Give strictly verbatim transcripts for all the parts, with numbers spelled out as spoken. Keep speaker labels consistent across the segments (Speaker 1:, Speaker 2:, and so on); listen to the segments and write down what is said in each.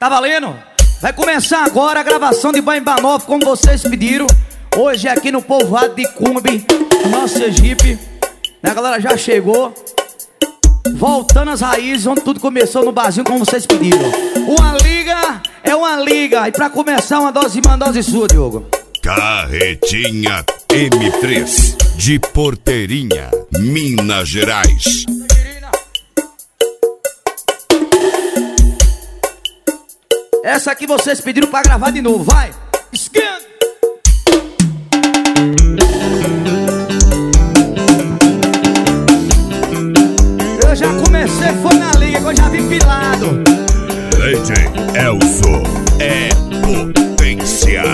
Speaker 1: Tá valendo? Vai começar agora a gravação de Bamba Nova, como vocês pediram. Hoje é aqui no povoado de Cumbe, no nosso Sergipe. A galera já chegou. Voltando às raízes, onde tudo começou no barzinho, como vocês pediram. Uma liga é uma liga. E pra começar, uma dose de uma dose sua, Diogo.
Speaker 2: Carretinha M três, de Porteirinha, Minas Gerais.
Speaker 1: Essa aqui vocês pediram pra gravar de novo, vai! Esquenta! Eu já comecei, foi na liga, que eu já vi pilado.
Speaker 2: D J Elzo é potência.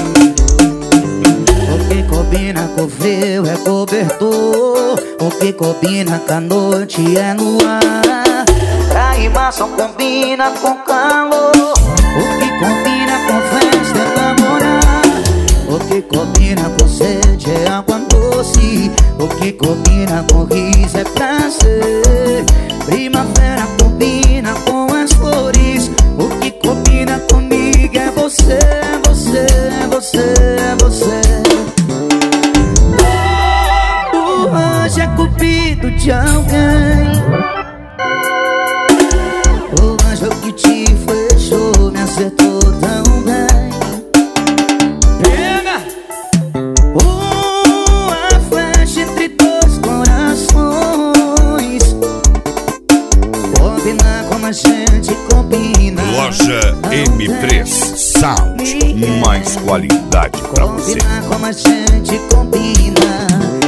Speaker 3: O que combina com o frio é cobertor. O que combina com a noite é luar. Pra rimar só combina com calor. O que combina com festa é namorar. O que combina com sede é água doce. O que combina com riso é prazer. Primavera combina com as flores. O que combina comigo é você, você, você, você. Todo anjo é cupido de alguém. O anjo que te fechou me acertou tão bem.
Speaker 1: Pega!
Speaker 3: Uma flecha entre dois corações. Combina como a gente combina.
Speaker 2: Loja M três Sound, mais qualidade pra você.
Speaker 3: Combina como a gente combina.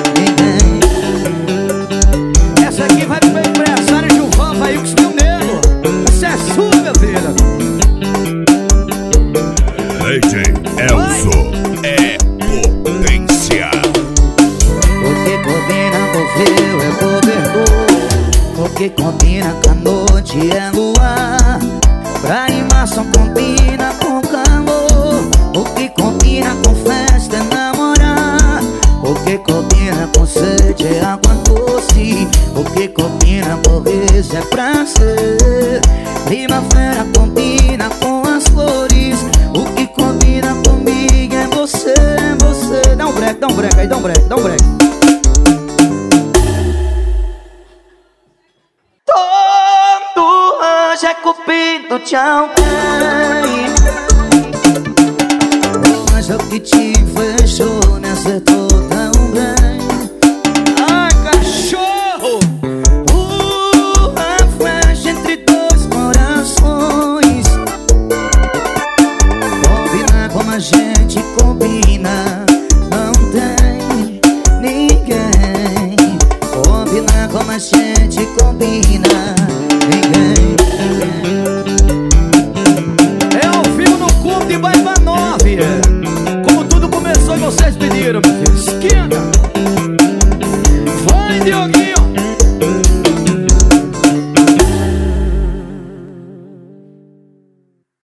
Speaker 1: Essa aqui vai pro meu empresário Gilvan, vai o que se nego. Essa é sua, meu filho.
Speaker 2: D J Elzo é potência.
Speaker 3: O que combina com frio é cobertor. O que combina com a noite é luar. Pra rimar só combina com calor. O que combina com festa é namorar. O que combina com sede é água doce. O que combina com riso é prazer. Primavera combina com as flores. O que combina comigo é você, você.
Speaker 1: Dá um break, dá um break aí, dá um break, dá um break.
Speaker 3: Todo anjo é cupido de alguém. O anjo que te fechou me acertou